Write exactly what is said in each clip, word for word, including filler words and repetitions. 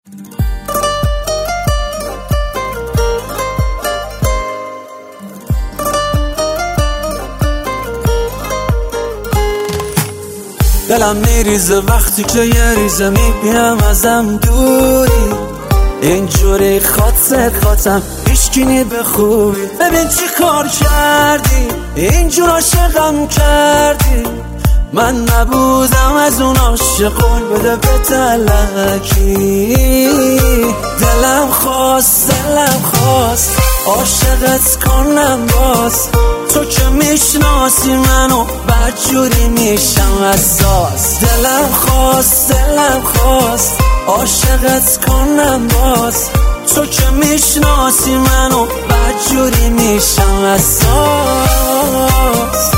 دلم میریزه وقتی که یه ریزه میبینم ازم دوری، اینجوری خاطر خاطم هیچکی به خوبی. ببین چی کار کردی، اینجور عاشقم کردی، من نبودم از اون عاشقون بده به تلکی. دلم خواست دلم خواست عاشقت کنم باز، تو که میشناسی منو بدجوری میشم اساس. دلم خواست دلم خواست عاشقت کنم باز، تو که میشناسی منو بدجوری میشم اساس.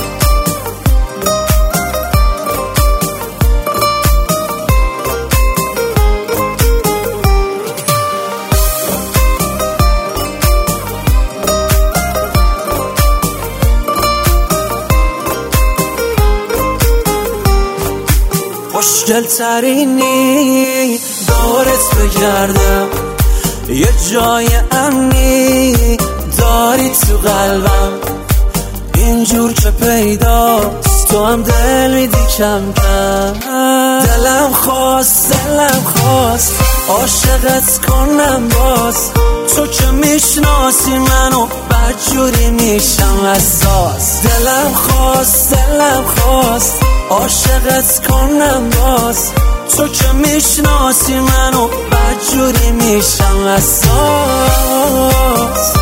خوشگل ترینی دارت بگردم، یه جای امنی داری تو قلبم، اینجور که پیداست تو هم دل میدی کم کم. دلم خواست دلم خواست عاشقت کنم باز، تو که میشناسی منو بدجوری میشم اساس. دلم خواست دلم خواست عاشقت کنم باز، تو که میشناسی منو بدجوری میشم اساس.